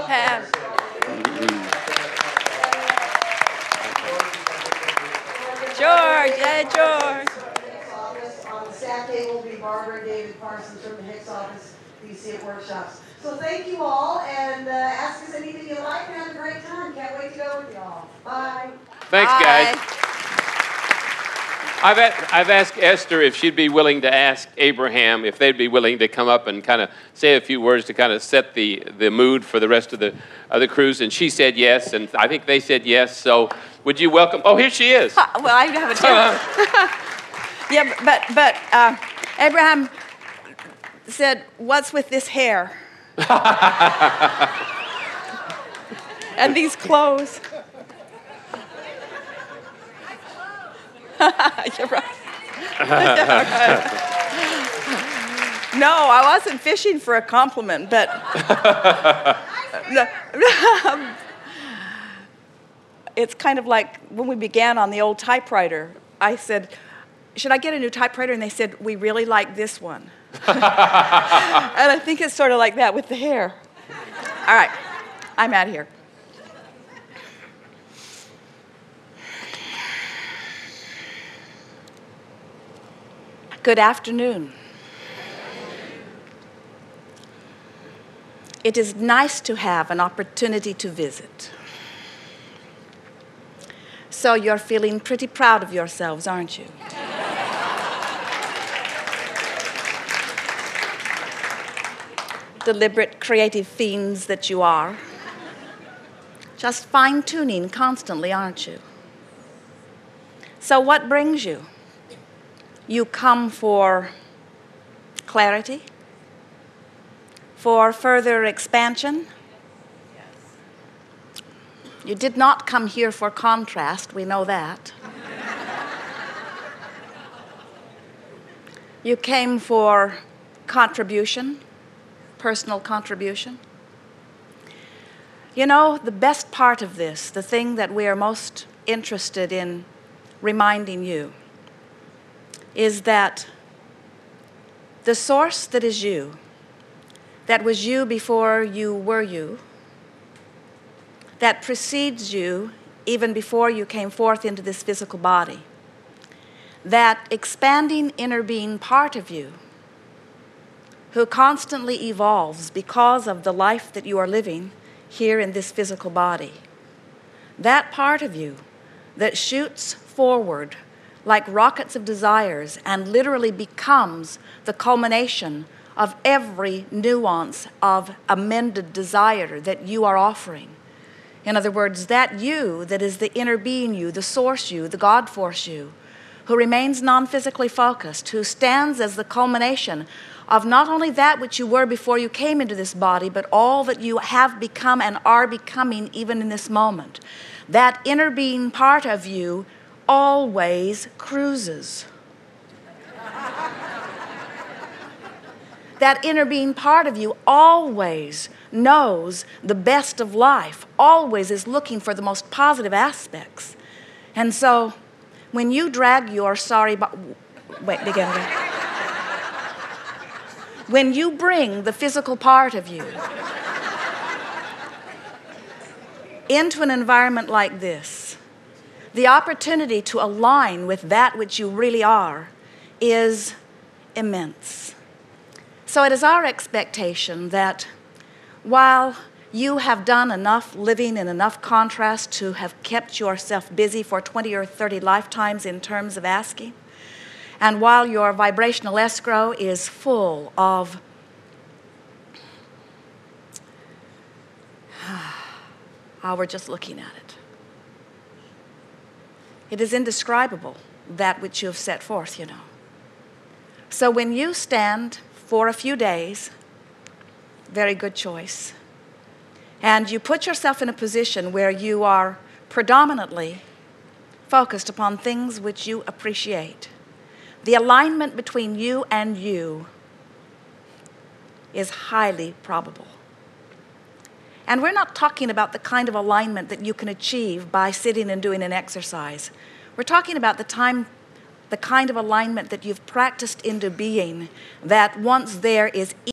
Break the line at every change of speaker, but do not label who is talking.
Have. George, yeah, George.
On the staff table will be Barbara and David Parsons from the Hicks office. You see at workshops. So thank you all, and ask us anything you like, and have a great time. Can't wait to go with you all. Bye.
Thanks,
Bye.
guys. I've asked Esther if she'd be willing to ask Abraham if they'd be willing to come up and kind of say a few words to kind of set the mood for the rest of the cruise, and she said yes, and I think they said yes. So would you welcome? Oh, here she is.
Well, I have a chance. Yeah, but Abraham said, "What's with this hair and these clothes?" You're right. No, I wasn't fishing for a compliment, but it's kind of like when we began on the old typewriter. I said, "Should I get a new typewriter?" And they said, "We really like this one." And I think it's sort of like that with the hair. All right, I'm out of here. Good afternoon. It is nice to have an opportunity to visit. So you're feeling pretty proud of yourselves, aren't you? Deliberate, creative fiends that you are. Just fine-tuning constantly, aren't you? So what brings you? You come for clarity, for further expansion. You did not come here for contrast, we know that. You came for contribution, personal contribution. You know, the best part of this, the thing that we are most interested in reminding you, is that the source that is you, that was you before you were you, that precedes you even before you came forth into this physical body, that expanding inner being part of you, who constantly evolves because of the life that you are living here in this physical body, that part of you that shoots forward like rockets of desires and literally becomes the culmination of every nuance of amended desire that you are offering. In other words, that you that is the inner being you, the source you, the God force you, who remains non-physically focused, who stands as the culmination of not only that which you were before you came into this body, but all that you have become and are becoming even in this moment. That inner being part of you always cruises. That inner being part of you always knows the best of life, always is looking for the most positive aspects. And so when you drag your begin again. When you bring the physical part of you into an environment like this, the opportunity to align with that which you really are is immense. So it is our expectation that while you have done enough living in enough contrast to have kept yourself busy for 20 or 30 lifetimes in terms of asking, and while your vibrational escrow is full of we're just looking at it. It is indescribable, that which you have set forth, you know. So when you stand for a few days, very good choice, and you put yourself in a position where you are predominantly focused upon things which you appreciate, the alignment between you and you is highly probable. And we're not talking about the kind of alignment that you can achieve by sitting and doing an exercise. We're talking about the kind of alignment that you've practiced into being, that once there is